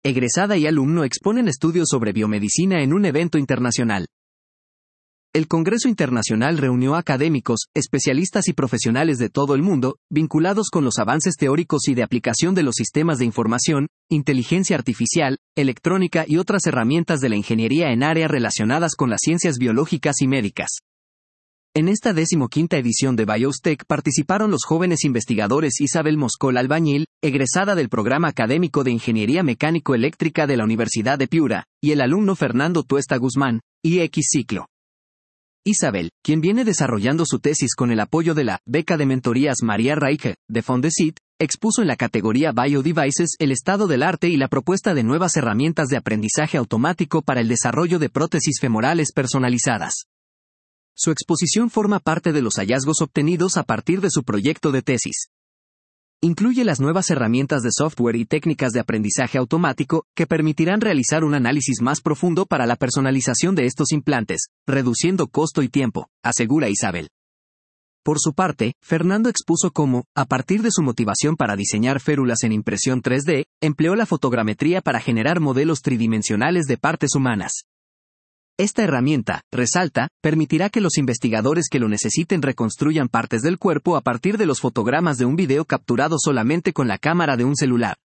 egresada y alumno exponen estudios sobre biomedicina en un evento internacional. El Congreso Internacional reunió a académicos, especialistas y profesionales de todo el mundo, vinculados con los avances teóricos y de aplicación de los sistemas de información, inteligencia artificial, electrónica y otras herramientas de la ingeniería en áreas relacionadas con las ciencias biológicas y médicas. En esta 15ª edición de BioStech participaron los jóvenes investigadores Isabel Moscol Albañil, egresada del programa académico de Ingeniería Mecánico-Eléctrica de la Universidad de Piura, y el alumno Fernando Tuesta Guzmán, IX Ciclo. Isabel, quien viene desarrollando su tesis con el apoyo de la Beca de Mentorías María Reiche, de Fondesit, expuso en la categoría Biodevices el estado del arte y la propuesta de nuevas herramientas de aprendizaje automático para el desarrollo de prótesis femorales personalizadas. Su exposición forma parte de los hallazgos obtenidos a partir de su proyecto de tesis. Incluye las nuevas herramientas de software y técnicas de aprendizaje automático que permitirán realizar un análisis más profundo para la personalización de estos implantes, reduciendo costo y tiempo, asegura Isabel. Por su parte, Fernando expuso cómo, a partir de su motivación para diseñar férulas en impresión 3D, empleó la fotogrametría para generar modelos tridimensionales de partes humanas. Esta herramienta, resalta, permitirá que los investigadores que lo necesiten reconstruyan partes del cuerpo a partir de los fotogramas de un video capturado solamente con la cámara de un celular.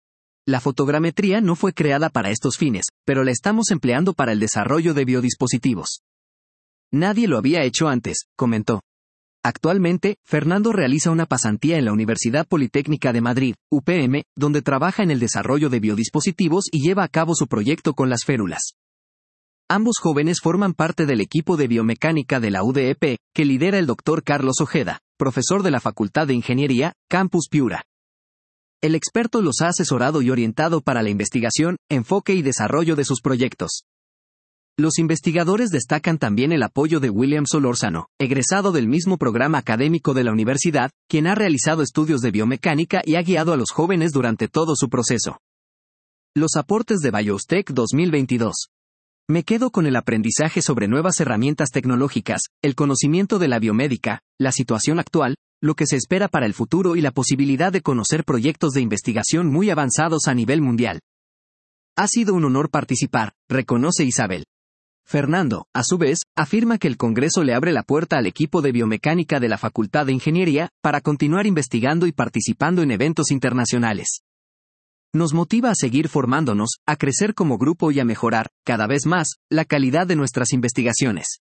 La fotogrametría no fue creada para estos fines, pero la estamos empleando para el desarrollo de biodispositivos. Nadie lo había hecho antes, comentó. Actualmente, Fernando realiza una pasantía en la Universidad Politécnica de Madrid, UPM, donde trabaja en el desarrollo de biodispositivos y lleva a cabo su proyecto con las férulas. Ambos jóvenes forman parte del equipo de biomecánica de la UDEP, que lidera el Dr. Carlos Ojeda, profesor de la Facultad de Ingeniería, Campus Piura. El experto los ha asesorado y orientado para la investigación, enfoque y desarrollo de sus proyectos. Los investigadores destacan también el apoyo de William Solórzano, egresado del mismo programa académico de la universidad, quien ha realizado estudios de biomecánica y ha guiado a los jóvenes durante todo su proceso. Los aportes de BioStech 2022. Me quedo con el aprendizaje sobre nuevas herramientas tecnológicas, el conocimiento de la biomédica, la situación actual, lo que se espera para el futuro y la posibilidad de conocer proyectos de investigación muy avanzados a nivel mundial. Ha sido un honor participar, reconoce Isabel. Fernando, a su vez, afirma que el Congreso le abre la puerta al equipo de biomecánica de la Facultad de Ingeniería para continuar investigando y participando en eventos internacionales. Nos motiva a seguir formándonos, a crecer como grupo y a mejorar, cada vez más, la calidad de nuestras investigaciones.